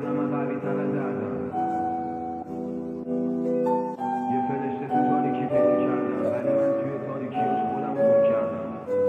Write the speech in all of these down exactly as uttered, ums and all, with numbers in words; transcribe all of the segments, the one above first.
فهمیدم من قوی تر از دردم. یه فرشته تو تاریکی پیدا کردم، ولی من توی تاریکیاش خودم رو گم کردم.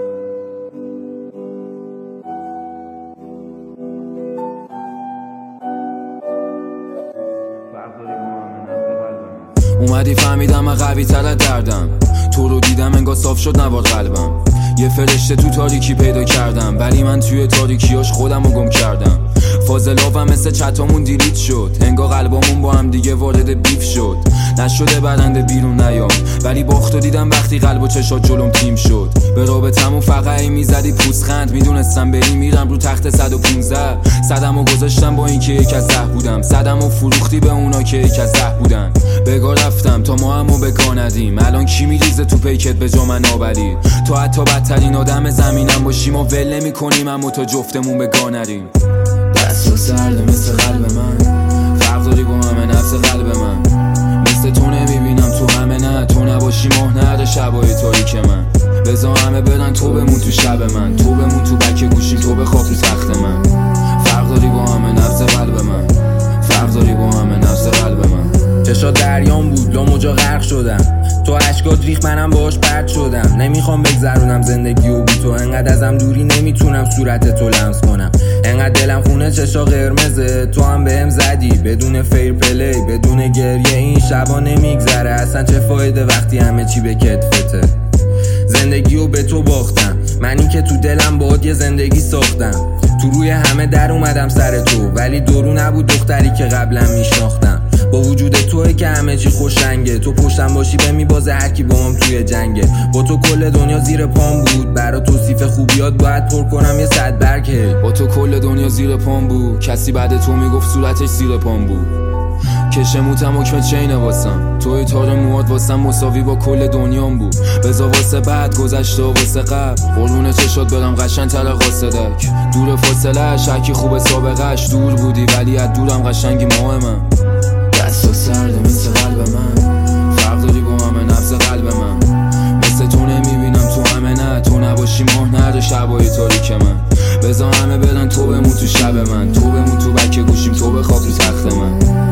فرق داری با من، من نبض قلبم. اومدی فهمیدم من قوی تر از دردم. تو رو دیدم انگار صاف شد نوار قلبم. یه فرشته تو تاریکی پیدا کردم، ولی من توی تاریکیاش خودم رو گم کردم. فاضلابم مثل چتامون دیلیت شد، انگار قلبامون با هم دیگه وارد بیف شد. نشده برنده بیرون نیام، ولی باختو دیدم وقتی قلب و چشات جلوم تیم شد. به رابطمون فقط ای میزدی پوزخند، میدونستم بری میرم رو تخت صد و پونزده. صدمو گذاشتم با اینکه یک از ده بودم، صدمو فروختی به اونا که یک از ده بودن. بگاه رفتم تا ما همو بگاه ندیم، الان کی میریزه تو پیکت به جا من آوری. تو حتی بدترین آدم زمینم باشیم و ول نمی کنیم، اما تا جفتمون بگاه نریم. دست سرده مثل قلب من، فرق داری با همه نفس قلب من. مثل تو نمیبینم تو همه، نه تو نباشی ماه نره شبای تاریک من. بذار همه برن تو بمون تو شب من، تو بمون تو بک گوشیم، تو بخواب تو تخت من. فرق داری با همه نفس قلب من، فرق داری با همه نفس قلب من. چشا دریان بود لاموجا غرق شدم، تو عشقات ریخ منم باهاش پرد شدم. نمیخوام بگذرونم زندگی و بی تو، انقدر ازم دوری نمیتونم صورت تو لمس کنم. انقدر دلم خونه چشا قرمزه، تو هم بهم زدی بدون فیر پلی بدون گریه. این شبا نمیگذره اصلا، چه فایده وقتی همه چی به کتفته. زندگیو به تو باختم، من این که تو دلم باهات یه زندگی ساختم. تو روی همه در اومدم سر تو، ولی درو نبود دختری که قبلا میشناختم. با وجود توی که همه چی خوشنگه، تو پشتم باشی به میبازه هر کی با هم توی جنگه. با تو کل دنیا زیر پام بود، برا توصیف خوبیات باید پر کنم یه صد برگه. با تو کل دنیا زیر پام بود، کسی بعد تو میگفت صورتش زیر پام بود. کشه موتم حکم چینه واسم، توی تار موات واسم مساوی با کل دنیام بود. بذار واسه بعد گذشته واسه قبل، قرون چشات برم قشنگ تر قاصدک. دور فاصله شکی خوب سابقش، دور بودی ولی از دورم قشنگی مهمم. دستا سرده مثل قلب من، فرق داری با همه نفس قلب من. مثل تو نمیبینم تو همه، نه تو نباشی ماه نره شبای تاریک من. بذار همه برن تو بمون تو شب من، تو بمون تو بک گوشیم، تو بخواب تو تخت من.